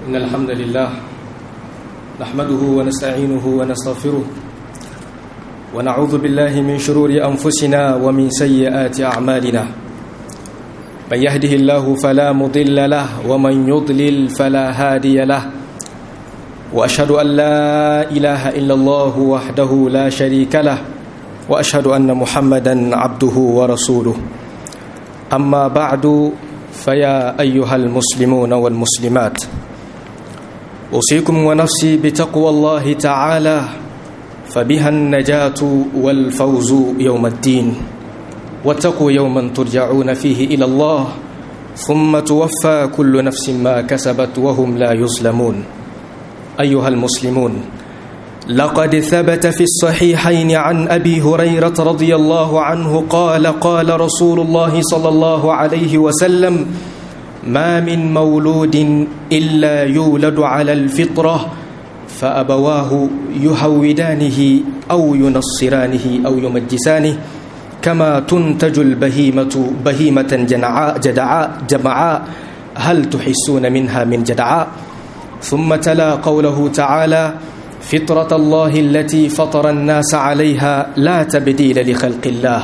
إن الحمد لله نحمده ونستعينه ونستغفره ونعوذ بالله من شرور أنفسنا ومن سيئات أعمالنا من يهده الله فلا مضل له ومن يضلل فلا هادي له وأشهد أن لا إله إلا الله وحده لا شريك له وأشهد أن محمدا عبده ورسوله أما بعد فيا أيها المسلمون والمسلمات أوصيكم ونفسي بتقوى الله تعالى فبها النجاة والفوز يوم الدين واتقوا يوما ترجعون فيه إلى الله ثم توفى كل نفس ما كسبت وهم لا يظلمون. أيها المسلمون، لقد ثبت في الصحيحين عن أبي هريرة رضي الله عنه قال قال رسول الله صلى الله عليه وسلم: ما من مولود إلا يولد على الفطرة فأبواه يهودانه أو ينصرانه أو يمجسانه كما تنتج البهيمة بهيمة جمعاء هل تحسون منها من جدعاء. ثم تلا قوله تعالى: فطرة الله التي فطر الناس عليها لا تبديل لخلق الله.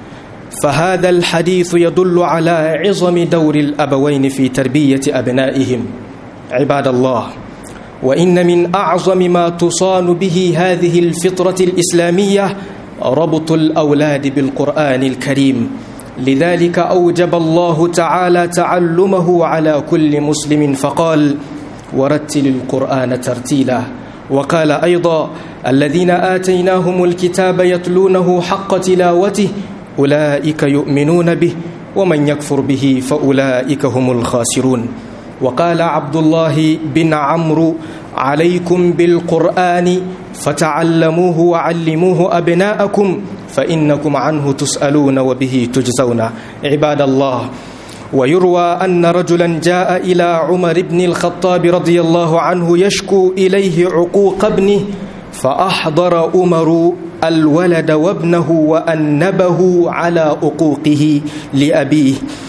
فهذا الحديث يدل على عظم دور الأبوين في تربية أبنائهم. عباد الله، وإن من أعظم ما تصان به هذه الفطرة الإسلامية ربط الأولاد بالقرآن الكريم، لذلك أوجب الله تعالى تعلمه على كل مسلم فقال: ورتل القرآن ترتيلا. وقال أيضا: الذين آتيناهم الكتاب يتلونه حق تلاوته أولئك يؤمنون به ومن يكفر به فأولئك هم الخاسرون. وقال عبد الله بن عمرو: عليكم بالقرآن فتعلموه وعلموه أبناءكم فإنكم عنه تسألون وبه تجزون. عباد الله، ويروى أن رجلا جاء إلى عمر بن الخطاب رضي الله عنه يشكو إليه عقوق ابنه، فأحضر عمر الولد وابنه وأنبه على عقوقه لأبيه.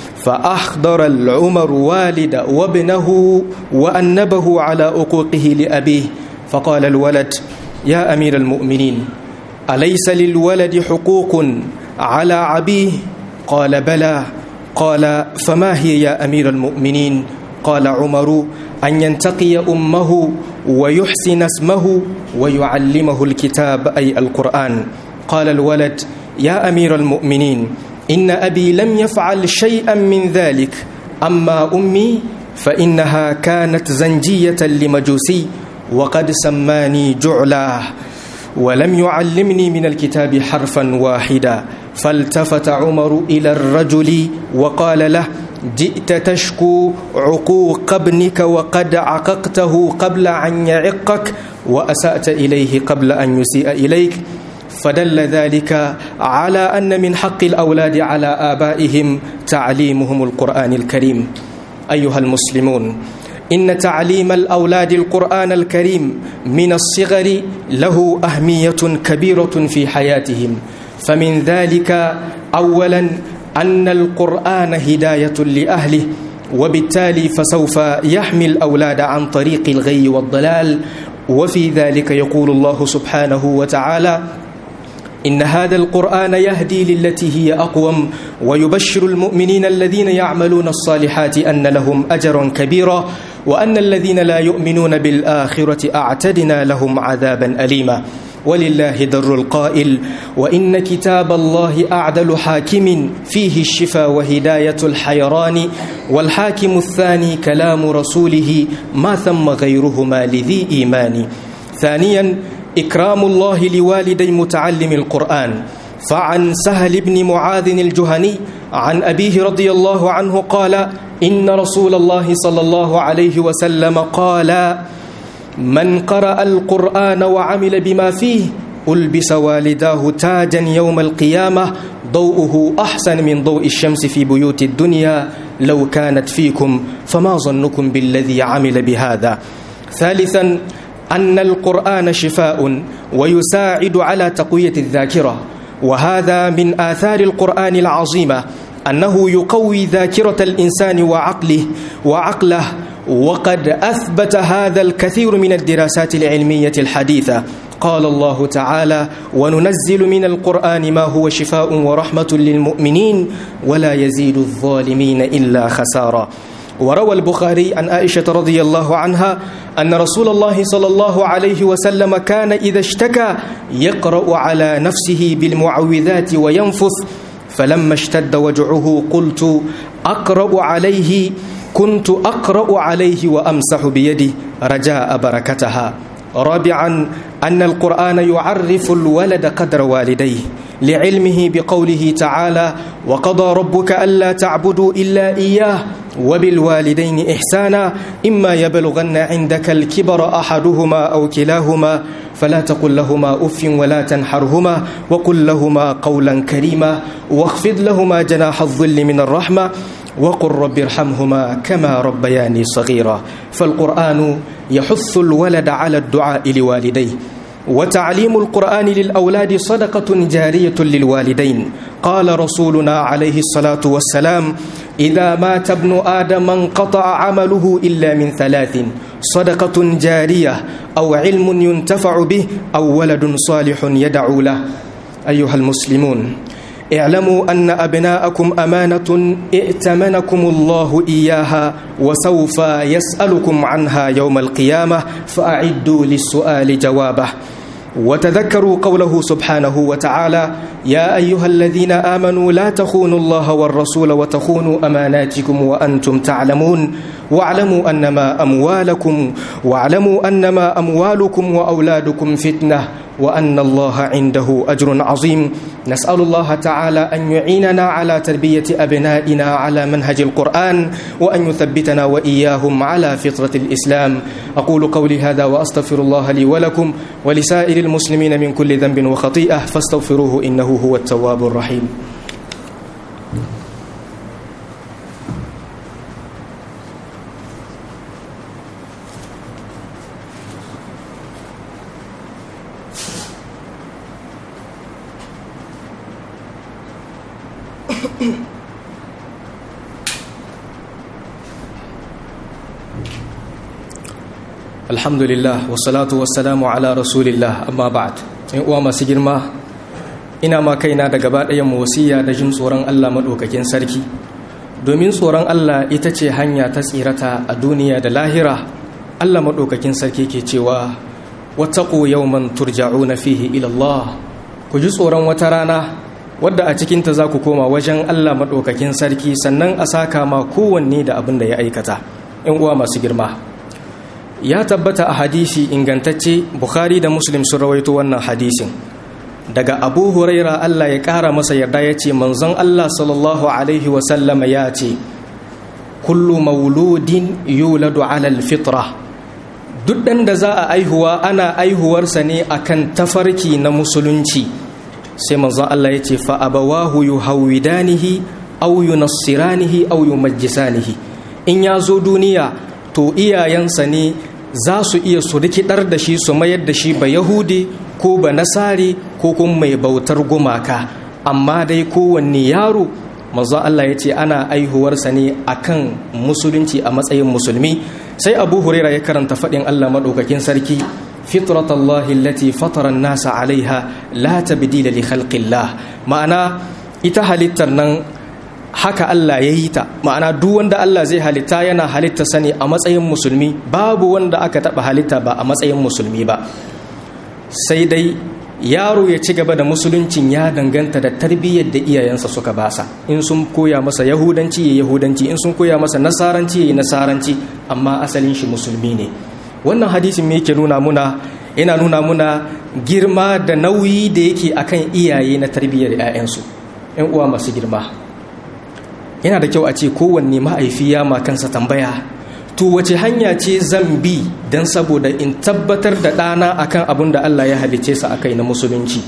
فأحضر العمر والد وابنه وأنبه على عقوقه لأبيه. فقال الولد: يا أمير المؤمنين، أليس للولد حقوق على أبيه؟ قال: بلى. قال: فما هي يا أمير المؤمنين؟ قال عمر: أن ينتقي أمه ويحسن اسمه ويعلمه الكتاب أي القرآن. قال الولد: يا أمير المؤمنين، إن أبي لم يفعل شيئا من ذلك، أما أمي فإنها كانت زنجية لمجوسي وقد سماني جعلا ولم يعلمني من الكتاب حرفا واحدا. فالتفت عمر إلى الرجل وقال له: جئت تشكو عقوق ابنك وقد عققته قبل أن يعقك وأسأت إليه قبل أن يسيء إليك. فدل ذلك على أن من حق الأولاد على آبائهم تعليمهم القرآن الكريم. أيها المسلمون، إن تعليم الأولاد القرآن الكريم من الصغر له أهمية كبيرة في حياتهم. فمن ذلك أولا أن القرآن هداية لأهله، وبالتالي فسوف يحمي الأولاد عن طريق الغي والضلال. وفي ذلك يقول الله سبحانه وتعالى: إن هذا القرآن يهدي للتي هي أقوم ويبشر المؤمنين الذين يعملون الصالحات أن لهم أجرا كبيرا وأن الذين لا يؤمنون بالآخرة أعتدنا لهم عذابا أليما. ولله در القائل: وإن كتاب الله أعدل حاكم فيه الشفاء وهداية الحيران والحاكم الثاني كلام رسوله ما ثم غيرهما لذي إيمان. ثانيا إكرام الله لوالدي متعلم القرآن. فعن سهل بن معاذ الجهني عن أبيه رضي الله عنه قال: إن رسول الله صلى الله عليه وسلم قال: من قرأ القرآن وعمل بما فيه ألبس والداه تاجا يوم القيامة ضوءه أحسن من ضوء الشمس في بيوت الدنيا لو كانت فيكم فما ظنكم بالذي عمل بهذا. ثالثا أن القرآن شفاء ويساعد على تقوية الذاكرة، وهذا من آثار القرآن العظيمة أنه يقوي ذاكرة الإنسان وعقله وقد أثبت هذا الكثير من الدراسات العلمية الحديثة. قال الله تعالى: وننزل من القرآن ما هو شفاء ورحمة للمؤمنين ولا يزيد الظالمين إلا خسارا. وروى البخاري عن عائشة رضي الله عنها أن رسول الله صلى الله عليه وسلم كان إذا اشتكى يقرأ على نفسه بالمعوذات وينفث، فلما اشتد وجعه كنت أقرأ عليه وأمسح بيدي رجاء بركتها. رابعا أن القرآن يعرف الولد قدر والديه لعلمه بقوله تعالى: وقضى ربك ألا تعبدوا إلا إياه وبالوالدين إحسانا إما يبلغن عندك الكبر أحدهما أو كلاهما فلا تقل لهما أف ولا تنحرهما وقل لهما قولا كريما واخفض لهما جناح الظل من الرحمة وقل رب ارحمهما كما ربياني صغيرا. فالقرآن يحث الولد على الدعاء لوالديه. وتعليم القرآن للأولاد صدقة جارية للوالدين. قال رسولنا عليه الصلاة والسلام: إذا مات ابن آدم انقطع عمله إلا من ثلاث: صدقة جارية أو علم ينتفع به أو ولد صالح يدعو له. أيها المسلمون، اعلموا أن أبناءكم أمانة ائتمنكم الله إياها وسوف يسألكم عنها يوم القيامة، فأعدوا للسؤال جوابه. وتذكروا قوله سبحانه وتعالى: يا أيها الذين آمنوا لا تخونوا الله والرسول وتخونوا أماناتكم وأنتم تعلمون واعلموا أنما أموالكم وأولادكم فتنة وأن الله عنده أجر عظيم. نسأل الله تعالى أن يعيننا على تربية أبنائنا على منهج القرآن وأن يثبتنا وإياهم على فطرة الإسلام. أقول قولي هذا وأستغفر الله لي ولكم ولسائر المسلمين من كل ذنب وخطيئة فاستغفروه إنه هو التواب الرحيم. Alhamdulillah wassalatu wassalamu ala rasulillah, amma ba'd. In uwa masu girma, ina ma kaina da gaba ɗayan wasiya da jin tsoron Allah maɗaukakin sarki, domin tsoron Allah ita ce hanya ta tsirata a duniya da lahira. Allah maɗaukakin sarki ke cewa: wattaqu yawman turja'una fihi ila Allah. Ku ji tsoron wata rana wadda a cikinta za ku koma wajen Allah maɗaukakin sarki, sannan a saka ma kowanne da abin da ya aikata. In uwa masu girma, ya tabbata a hadisi ingantacce, Bukhari da Muslim sun rawaito wannan hadisin daga Abu Huraira, Allah ya ƙara masa yarda, ya ce manzon Allah sallallahu alaihi wasallama ya ce: kullu mauludin yuladu ala alfitra. Duk ɗan da za a aihuwa ana aihuwarsa ne akan tafarki na musulunci. Sai manzon Allah ya ce: fa abawahu yuhawidanihi aw yunassiranihi aw yumajjisanihi. In ya zo duniya, to iyayensa ne za su iya su rikidar da shi, su mayar da shi ba Yahudi ko ba Nasari ko kuma mai bautar gumaka. Amma dai kowanne yaro, manzo Allah ya ce ana aihuwarsa ne akan musulunci, a matsayin musulmi. Sai Abu Huraira ya karanta faɗin Allah maɗaukakin sarki: fitratallahi allati fatara an-nasa alaiha la tabdila li khalqillah. Ma'ana ita halittar nan haka Allah ya yi ta, ma'ana duk wanda Allah zai halitta yana halitta sani a matsayin musulmi, babu wanda aka taɓa halitta ba a matsayin musulmi ba. Sai dai yaro ya ci gaba da musuluncin ya danganta da tarbiyyar da iyayensa suka basa. In sun koya masa yahudanci ya yahudanci, in sun koya masa nasaranci ya nasaranci, amma asalin shi musulmi ne. Wannan hadisin me yake nuna muna? Yana nuna muna girma da nauyi da yake akan iyaye na tarbiyyar 'ya'yansu. 'Yan uwa masu girma, yana da kyau a ce kowanne mahaifi ya ma kansa tambaya: to wace hanya ce zan bi don saboda in tabbatar da ɗana akan abin da Allah ya halice sa akai na musulunci?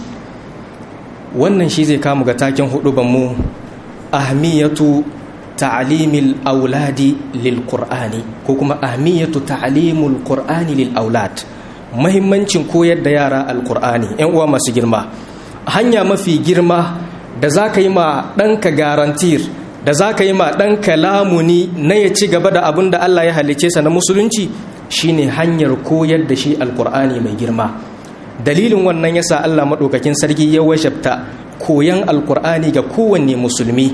Wannan shi zai kamu ga taken hudubanmu: ahmiyatu ta'limil auladi lil qur'ani, ko kuma ahmiyatu ta'limul qur'ani lil aulad. Muhimmancin koyar da yara alqur'ani. 'Yan uwa masu girma, hanya mafi girma da za ka yi ma ɗanka garantir da za ka yi ma ɗanka lamuni na ya ci gaba da abin da Allah ya halicce sa na musulunci shine hanyar koyar da shi alkur'ani mai girma. Dalilin wannan yasa Allah maɗaukakin sarki ya wajabta koyan alkur'ani ga kowanne musulmi.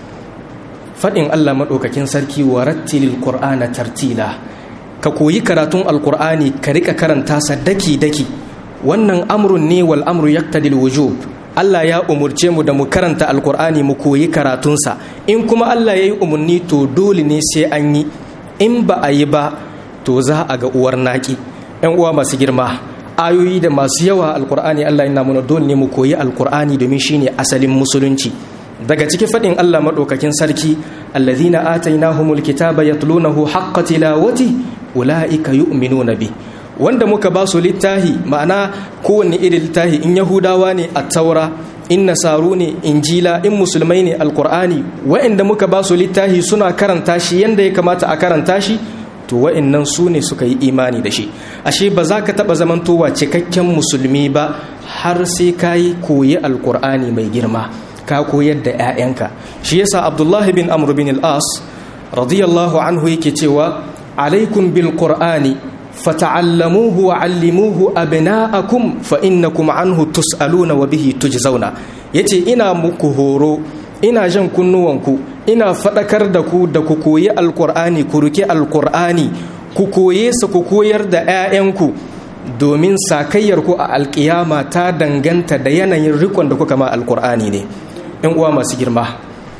Faɗin Allah maɗaukakin sarki wa rattilil qur'ana tartila, ka koyi karatun alkur'ani ka rika karanta sa daki-daki. Wannan amrun ne wal amru yaqtadil wujub. Allah ya umurce mu da mu karanta alkur'ani mu koyi karatunsa. In kuma Allah ya yi umarni to dole ne sai an yi, in ba a yi ba to za a ga uwar naki. 'Yan uwa masu girma, ayoyi da masu yawa alkur'ani Allah yana muna dole ne mu koyi alkur'ani domin shine asalin musulunci. Daga cikin faɗin Allah maɗaukakin sarki, allazina atainahumul kitaba yatlunahu haqqa tilawati ulaika yu'minuna bi. Wanda muka ba su littahi, ma'ana kowanne irin littahi, in Yahudawa ne at-Taura, in Nasaru ne Injila, in musulmai ne alkur'ani, wa'inda muka ba su littahi suna karanta shi yanda ya kamata a karanta shi, to wa'innan su ne suka yi imani da shi. Ashe ba za ka taɓa zamantowa cikakken musulmi ba har sai ka yi koyi alkur'ani mai girma, ka koyar da 'ya'yanka. Shi yasa Abdullahi bin Amr bin al-As radiyallahu anhu yake cewa, alaikum bil qur'ani fata'allamuhu wa 'allimuhu abna'akum fa innakum anhu tus'aluna wa bihi tujzauna. Yace ina muku horo, ina jan kunnuwanku, ina fadakar da ku koyi alqur'ani, ku rike alqur'ani, ku koye sa, ku koyar da 'ya'yanku, domin sakayyar ku a alƙiyama ta danganta da yanayin rikon da kuka ma alqur'ani ne. 'Yan uwa masu girma,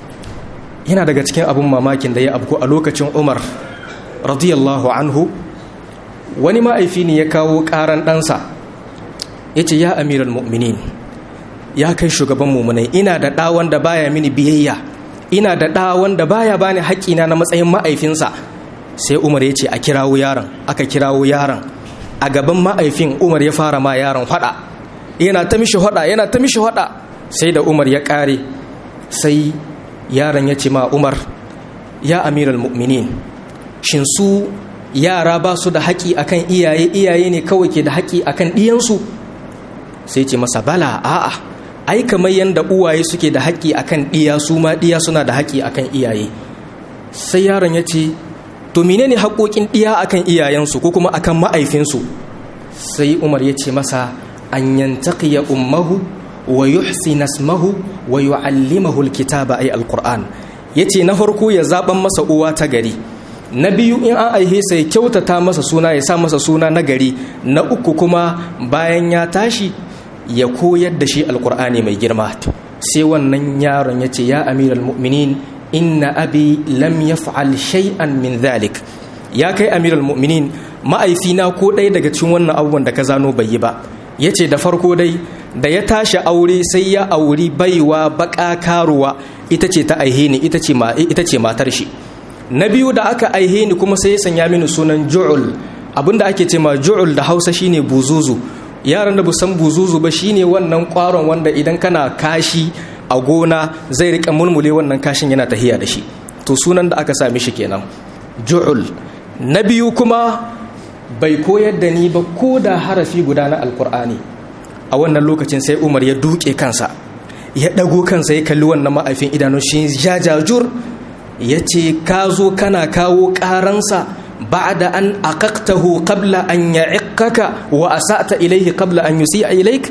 yana daga cikin abun mamakin da ya abku a lokacin Umar radiyallahu anhu. Wani ma'aifi ne ya kawo ƙaran ɗansa, ya ce, ya amiral mu'minin, ya kai shugaban mumunai, ina da ɗa wanda baya mini biyayya, ina da ɗa wanda baya bani haƙƙina na matsayin ma'aifinsa. Sai Umar ya ce a kirawo yaron. Aka kirawo yaron a gaban ma'aifin. Umar ya fara ma yaron faɗa, yana ta mishi faɗa. Sai da Umar ya ƙare, sai yaron ya ce ma Umar, ya amiral mu'minin, shin su yara ba su da haƙi akan iyaye, iyaye ne kawai ke da haƙi akan ɗiyansu? Sai ce masa, bala, a'a, ai kamar yanda uwaye suke da haƙi akan ɗiya, su ma ɗiya suna da haƙi akan iyaye. Sai yaron ya ce, to menene haƙoƙin ɗiya akan iyayensu ko kuma akan ma'aifinsu? Sai Umar ya ce masa, an yantaqiya ummahu wa yuhsina ismahu wa yu'allimahu alkitaba ay alquran. Yace na farko ya zaban masa uwa ta gari, na biyu in an aihe sai kyautata masa suna, ya sa masa suna na gari, na uku kuma bayan ya tashi ya koyar da shi alkur'ani mai girma. Sai wannan yaron ya ce, ya amiral mu'minin, inna abi lam yaf'al shay'an min dhalik. Ya kai amiral mu'minin, ma'aifina ko ɗaya daga cikin wannan abubuwan da ka zano bai yi ba. Ya ce da farko dai da ya tashi aure sai ya auri baiwa baƙa karuwa, ita ce ta aihe ni, ita ce matar shi. Na biyu da aka aihe ni kuma sai ya sanya mini sunan Ju'ul. Abinda ake ce ma Ju'ul da Hausa shine buzuzu. Yaran da bu san buzuzu ba shine wannan kwaron wanda idan kana kashi a gona zai rika mulmule wannan kashin yana tahiya da shi. To sunan da aka sa mishi kenan, Ju'ul. Na biyu kuma bai koyar da ni ba ko da harafi guda na Alkur'ani. A wannan lokacin sai Umar ya duke kansa, ya dago kansa, ya kalli wannan ma'aifin idanun shi jajajur. Ya ce, ka zo kana kawo ƙaransa ba'da an aqaqtahu qabla an ya'iqqaka wa asa'ta ilayhi qabla an yusi'a ilayk.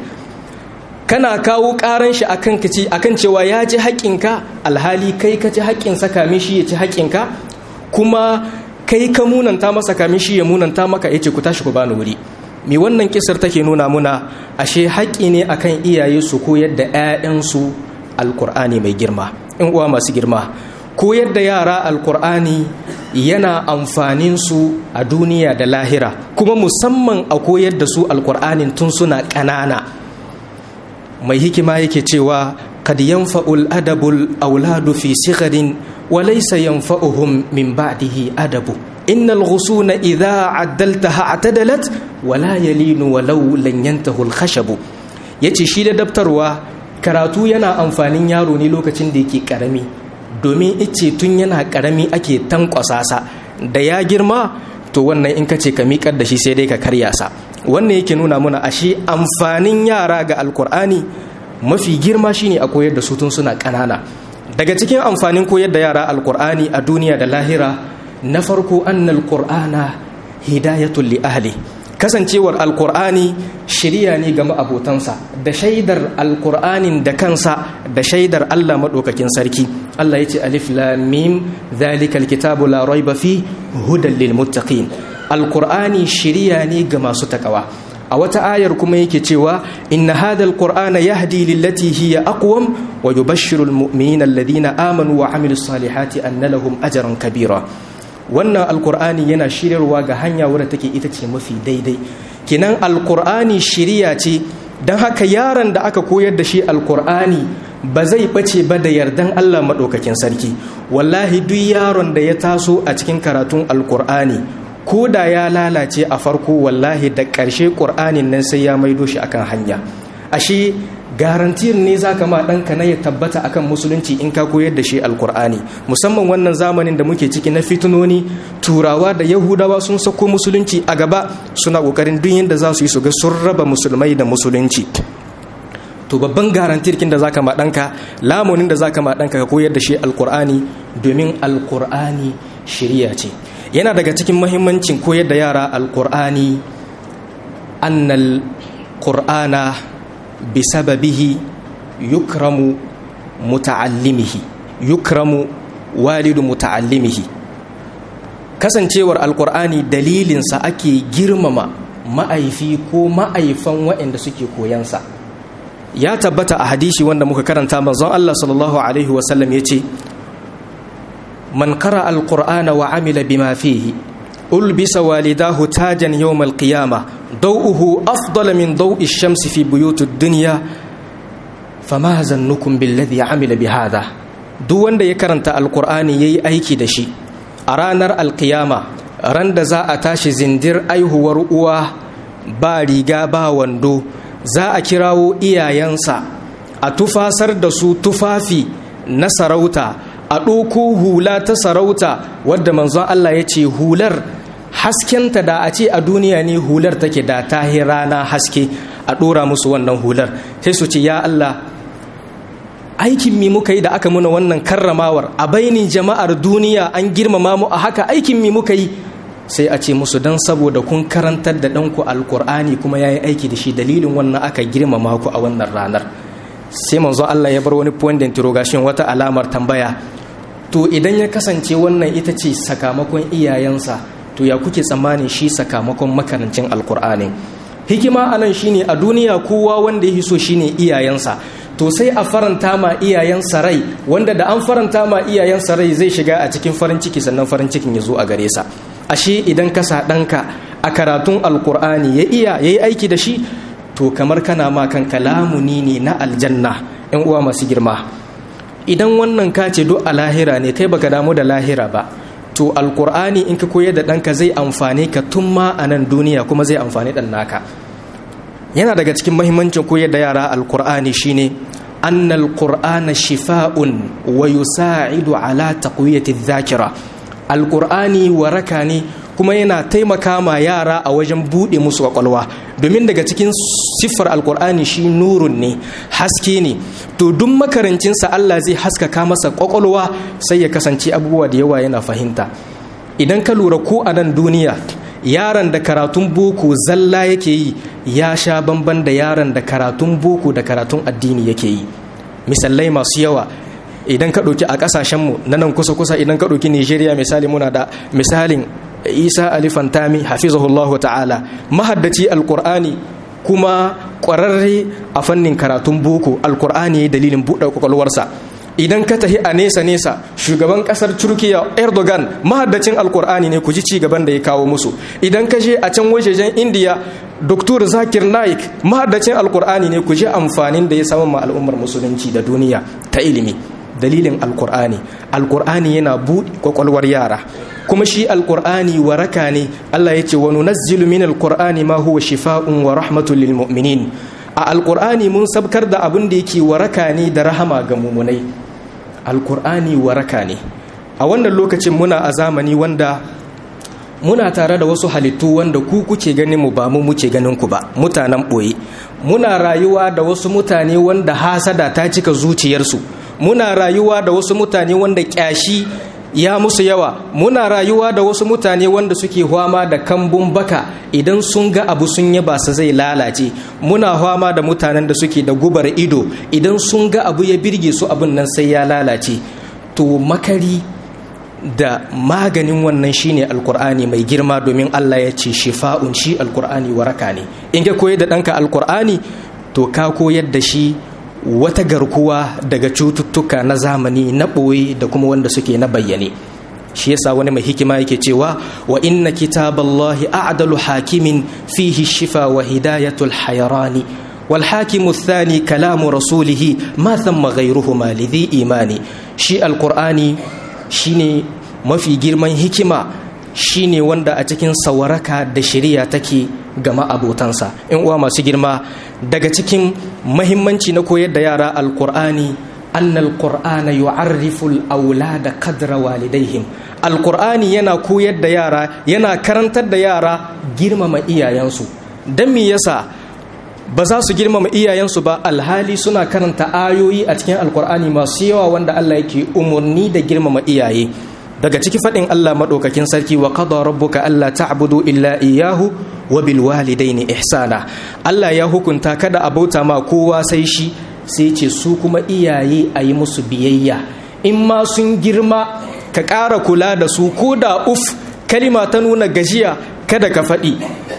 Kana kawo ƙaran shi akan cewa ya ci haƙƙinka, alhali kai ka ci haƙƙinsa kamin shi ya ci haƙƙinka, kuma kai ka munanta masa kamin shi ya munanta maka. Yace, ku tashi ku bani wuri. Me wannan kisar take nuna muna? Ashe haƙƙi ne akan iyaye su koyar da 'ya'yansu alƙur'ani mai girma. In uwa masu girma, koyar da yara alkur'ani yana amfanin su a duniya da lahira, kuma musamman a koyar da su alkur'anin tun suna ƙanana. Mai hikima yake cewa, kad yanfa'ul adabul auladu fi sigharin wa laysa yanfa'uhum min ba'dihi adabu. Innal ghusuna idha addaltaha atadalat wa la yalinu walau lan yantahu al-khashabu. Yace shi da daftarwa, karatu yana amfanin yaro ne lokacin da yake karami, domin ice tun yana karami ake tankwasa sa, da ya girma to wannan in ka ce ka miƙar da shi sai dai ka karya sa. Wannan yake nuna mana ashe amfanin yara ga alkur'ani mafi girma shine a koyar da su tun suna ƙanana. daga cikin amfanin koyar da yara alqur'ani a duniya da lahira na farko annal qur'ana hidayatul li ahli, kasancewar alqur'ani shiriya ne ga ma'abotansa da shaidar alqur'anin da kansa da shaidar Allah madaukakin sarki. Allah yace alif lam mim zalikal kitabu la raiba fi hudan lil muttaqin. alqur'ani shiriya ne ga masu takawa. a wata ayar kuma yake cewa inna hadha alqur'ana yahdi lillati hiya aqwam wa yubashshiru almu'minina alladhina amanu wa amilus salihati anna lahum ajran kabira. wannan alqur'ani yana shiryarwa ga hanya wadda take ita ce mafi daidai. kinan alqur'ani shiriya ce, dan haka yaron da aka koyar da shi alqur'ani ba zai bace ba da yardan Allah madaukakin sarki. wallahi duk yaron da ya taso a cikin karatun alqur'ani ko da ya lalace a farko, wallahi da ƙarshe ƙur'anin nan sai ya maido shi akan hanya. ashe garantir ne zaka ma ɗanka na ya tabbata akan musulunci in ka koyar da shi alƙur'ani. musamman wannan zamanin da muke ciki na fitinoni, turawa da yahudawa sun sako musulunci a gaba, suna ƙoƙarin duk yadda za su yi su ga sun raba musulmai da musulunci. to babban garantir kin da zaka ma ɗanka, lamunin da zaka ma ɗanka ka koyar da shi alƙur'ani, domin alƙur'ani shiriya ce. yana daga cikin mahimmancin koyar da yara alqur'ani annal qur'ana bisababihi yukramu walidu muta'allimihi. kasancewar alqur'ani dalilinsa ake girmama ma'aifi ko ma'aifan waɗanda suke koyansa. ya tabbata a hadisi wanda muka karanta, manzon Allah sallallahu alaihi wasallam yace من قرأ القرآن وعمل بما فيه ألبس والداه تاجا يوم القيامة ضوءه أفضل من ضوء الشمس في بيوت الدنيا فما ظنكم بالذي عمل بهذا. duk wanda ya karanta alqur'ani yayi aiki da shi a ranar alqiyama, ran da za a tashi zindir aihuwar uwa ba riga ba wando, za a kirawo iyayensa a tufasar da su tufafi na sarauta, a ɗauko hula ta sarauta wadda manzon Allah ya ce hular haskenta da a ce a duniya ne hular take da ta rana haske, a ɗora musu wannan hular. sai su ce ya Allah, aikin mi muka yi da aka muna wannan karramawar a bainin jama'ar duniya, an girmama mu a haka, aikin mi muka yi? sai a ce musu dan saboda kun karantar da ɗanku alkur'ani kuma ya yi aiki da shi, dalilin wannan aka girmama ku a wannan ranar. sai manzon Allah ya bar wani point d'interrogation, wata alamar tambaya. to idan ya kasance wannan ita ce sakamakon iyayensa, to ya kuke tsammanin shi sakamakon makarancin alkur'ani? hikima anan shine a duniya kowa wanda ya so shine iyayensa, to sai a faranta ma iyayensa rai, wanda da an faranta ma iyayensa rai zai shiga a cikin farin ciki, sannan farin cikin ya zo a gare sa. ashe idan ka sa ɗanka a karatun alkur'ani ya yi aiki da shi, to kamar kana ma kanka lamuni ne na aljanna. yan uwa masu girma, idan wannan ka ce duk a lahira ne, kai baka damu da lahira ba, to alkur'ani in ka koyar da ɗanka zai amfane ka tun ma a nan duniya, kuma zai amfani ɗan naka. yana daga cikin mahimmancin koyar da yara alkur'ani shine annal qur'ana shifa'un wa yusa'idu ala taqwiyati dhakira. alkur'ani waraka ne, kuma yana taimaka ma yara a wajen buɗe musu kwakwalwa, domin daga cikin siffar alkur'ani shi nurun ne, haske ne. to duk makarancinsa Allah zai haskaka masa kwakwalwa, sai ya kasance abubuwa da yawa yana fahimta. idan ka lura ko a nan duniya, yaron da karatun boko zalla yake yi ya sha bamban da yaron da karatun boko da karatun addini yake yi. misalai masu yawa idan ka ɗauki a ƙasashenmu na nan kusa-kusa, idan ka ɗauki Nigeria misali, muna da misalin Isa Ali Fantami hafizahullahu ta'ala, mahaddaci alkur'ani kuma ƙwararre a fannin karatun boko. alkur'ani dalilin buɗe kwakwalwarsa. idan ka tahi a nesa shugaban ƙasar Turkiya Erdogan mahaddacin alkur'ani ne, ku ji ci gaban da ya kawo musu. idan ka je a can wajejen Indiya, Dr. Zakir Naik mahaddacin alkur'ani ne, ku ji amfanin da ya samu ma al'ummar musulunci da duniya ta ilimi, dalilin alkur'ani. alkur'ani yana buɗe kwakwalwar yara, kuma shi alkur'ani waraka ne. Allah ya ce wa nunazzilu min alkur'ani ma huwa shifaa'un wa rahmatun lil mu'minin. a alkur'ani mun sabkar da abin da yake waraka ne da rahama ga mumunai. alkur'ani waraka ne. a wannan lokacin muna a zamani wanda muna tare da wasu halittu wanda ku kuke ganin mu ba mu muke ganin ku ba, mutanen ɓoye. muna rayuwa da wasu mutane wanda hasada ta cika zuciyarsu, muna rayuwa da wasu mutane wanda kyashi ya musu yawa, muna rayuwa da wasu mutane wanda suke fama da kambun baka, idan sun ga abu sun yaba sa zai lalace, muna fama da mutanen da suke da gubar ido, idan sun ga abu ya birge su abin nan sai ya lalace. To makari da maganin wannan shine alkur'ani mai girma, domin Allah ya ce shifa'un, shi alkur'ani waraka ne. In ka koyar da ɗanka alkur'ani to ka koyar da shi wata garkuwa daga cututtuka na zamani, na ɓoye da kuma wanda suke na bayyane. shi yasa wani mai hikima yake cewa wa inna kitaballahi a'dalu hakimin fihi shifa wa hidayatul hayrani wal hakimu athani kalamu rasulihi ma thamma ghayruhuma lidhi imani. shi alqur'ani shine mafi girman hikima, shine wanda a cikin sawaraka da shari'a take ga ma'abotansa. in uwa masu girma, daga cikin mahimmanci na koyar da yara alqur'ani annal qur'ana yu'arrifu al-awlada qadra walidayhim. alqur'ani yana koyar da yara, yana karantar da yara girmama iyayensu. dan me yasa ba za su girmama iyayensu ba alhali suna karanta ayoyi a cikin alqur'ani masu yawa wanda Allah yake umurni da girmama iyaye. daga ciki fadin Allah madaukakin sarki wa qada rabbuka alla ta'budu illa iyyahu wa bil walidayni ihsana. Allah ya hukunta kada a bauta ma kowa sai shi, sai ce su kuma iyaye a yi musu biyayya. in ma sun girma ka ƙara kula da su, ko da kalima ta nuna gajiya kada ka faɗi.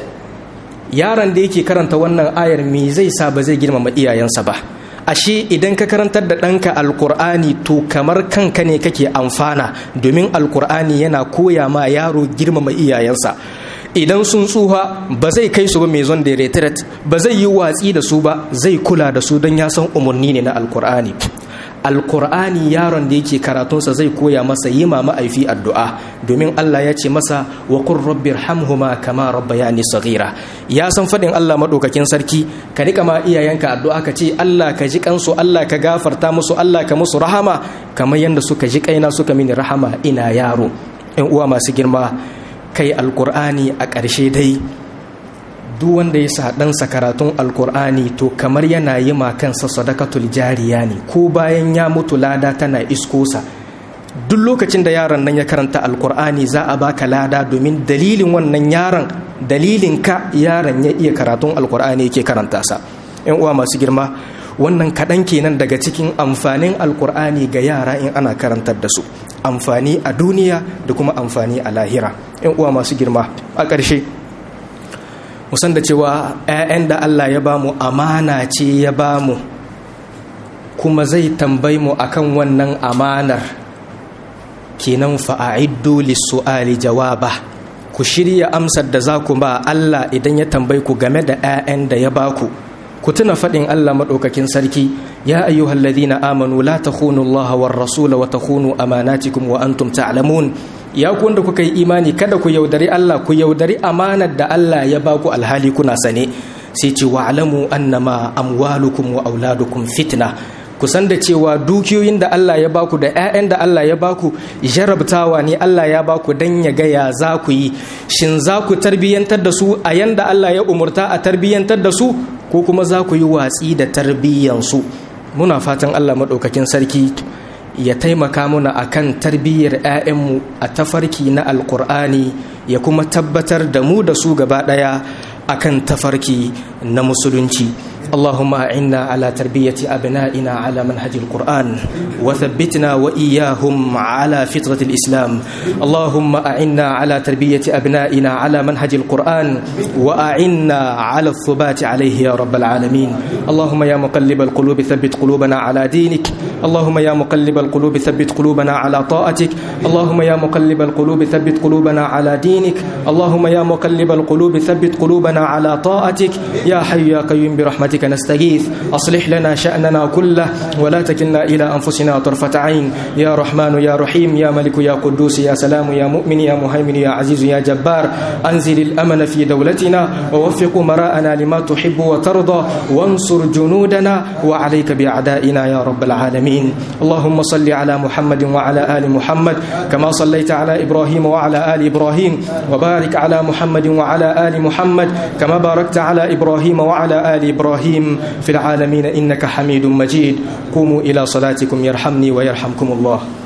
yaron da yake karanta wannan ayar me zai sa ba zai girmama iyayensa ba? ashe idan ka karantar da ɗanka alkur'ani to kamar kanka ne kake amfana, domin alkur'ani yana koya ma yaro girmama iyayensa. idan sun tsuha ba zai kai su ba maison de retraite, ba zai yi watsi da su ba, zai kula da su don ya san umarni ne na alkur'ani. alkur'ani yaron da yake karatunsa zai koya masa yi ma ma'aifi addu'a, domin Allah ya ce masa wa qur rabbirhamhuma kama rabbayani saghira. ya san fadin Allah madaukakin sarki, ka rika ma iyayenka addu'a, ka ce Allah ka ji kansu, Allah ka gafarta musu, Allah ka musu rahama kamar yanda suka ji kaina suka mini rahama ina yaro. in uwa masu girma, kai alkur'ani a ƙarshe dai duk wanda ya sa ɗansa karatun alkur'ani to kamar yana yi ma kansa sadakatul jariya ne, ko bayan ya mutu lada tana iskosa. duk lokacin da yaron nan ya karanta alkur'ani za a baka lada, domin dalilin wannan yaron, dalilin ka yaron ya iya karatun alkur'ani yake karanta sa. yan uwa masu girma, wannan kaɗan kenan daga cikin amfanin alkur'ani ga yara in ana karantar da su, amfani a duniya da kuma amfani a lahira. yan uwa masu girma, a ƙarshe musan da cewa 'ya'yan da Allah ya bamu amana ce ya bamu, kuma zai tambayi mu akan wannan amanar. kenan fa'iddu lis-su'ali jawaba, ku shirya amsar da za ku ba Allah idan ya tambayi ku game da 'ya'yan da ya baku. ku tuna faɗin Allah maɗaukakin sarki, ya ayyuhalladhina amanu la takhunu Allah war rasula wa takhunu amanatikum wa antum ta'lamun. ya ku wanda kuka yi imani, kada ku yaudari Allah, ku yaudari amanar da Allah ya baku alhali kuna sane. sai ce wa'lamu annama amwalukum wa auladukum fitna. ku san da cewa dukiyoyin da Allah ya baku da 'ya'yan da Allah ya baku jarabtawa ne. Allah ya baku dan ya ga ya za ku yi, shin za ku tarbiyyantar da su a yanda Allah ya umurta a tarbiyyantar da su, ko kuma za ku yi watsi da tarbiyyansu. muna fatan Allah maɗaukakin sarki ya taimaka muna akan tarbiyyar 'ya'yanmu a tafarki na alkur'ani, ya kuma tabbatar da mu da su gaba ɗaya akan tafarki na musulunci. اللهم أعنا على تربية أبنائنا على منهج القرآن، وثبتنا وإياهم على فطرة الإسلام. اللهم أعنا على تربية أبنائنا على منهج القرآن، وأعنا على الثبات عليه يا رب العالمين. اللهم يا مقلب القلوب ثبت قلوبنا على دينك. اللهم يا مقلب القلوب ثبت قلوبنا على طاعتك. اللهم يا مقلب القلوب ثبت قلوبنا على دينك. اللهم يا مقلب القلوب ثبت قلوبنا على طاعتك. يا حي يا قيوم برحمتك نستغيث، أصلح لنا شأننا كله ولا تكلنا إلى أنفسنا طرفة عين. يا رحمن يا رحيم يا ملك يا قدوس يا سلام يا مؤمن يا مهيمن يا عزيز يا جبار، أنزل الأمن في دولتنا ووفق مراءنا لما تحب وترضى، وانصر جنودنا وعليك بأعدائنا يا رب العالمين. العالمين. اللهم صل على محمد وعلى آل محمد كما صليت على إبراهيم وعلى آل إبراهيم، وبارك على محمد وعلى آل محمد كما باركت على إبراهيم وعلى آل إبراهيم في العالمين إنك حميد مجيد. قوموا إلى صلاتكم يرحمني ويرحمكم الله.